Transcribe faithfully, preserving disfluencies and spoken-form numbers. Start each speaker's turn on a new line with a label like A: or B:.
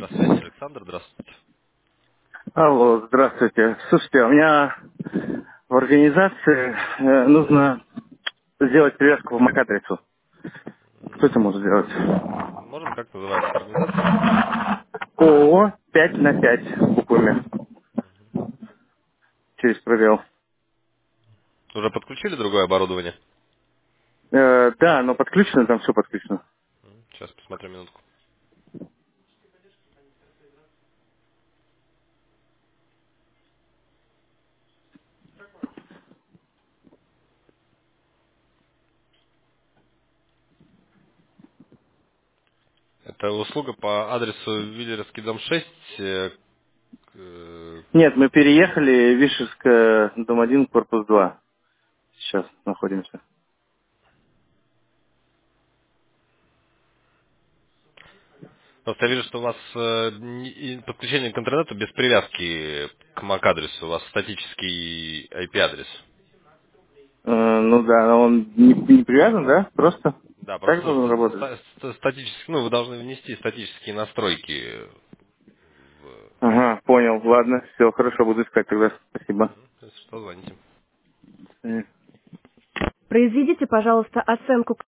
A: Связь, Александр, здравствуйте.
B: Алло, здравствуйте. Слушайте, у меня в организации э, нужно сделать привязку в МАК-адресу. Кто это может сделать?
A: Можно, как называется эта организация?
B: ООО пять на пять буквами через пробел.
A: Уже подключили другое оборудование?
B: Э, да, но подключено, там все подключено.
A: Сейчас посмотрю минутку. Это услуга по адресу Виллеровский дом шесть. э, к- э,
B: Нет, мы переехали, Вишерская, дом один, корпус два. Сейчас находимся.
A: Просто я вижу, что у вас э, не- и подключение к интернету без привязки к MAC-адресу. У вас статический ай пи-адрес.
B: Э, ну да, но он не, не привязан, да? Просто?
A: Да,
B: Как
A: просто
B: должен
A: ста-
B: работать?
A: ста- ста- статически, ну, вы должны внести статические настройки в...
B: Ага, понял. Ладно, все, хорошо, буду искать тогда. Спасибо.
A: Если что, звоните.
B: Э.
C: Произведите, пожалуйста, оценку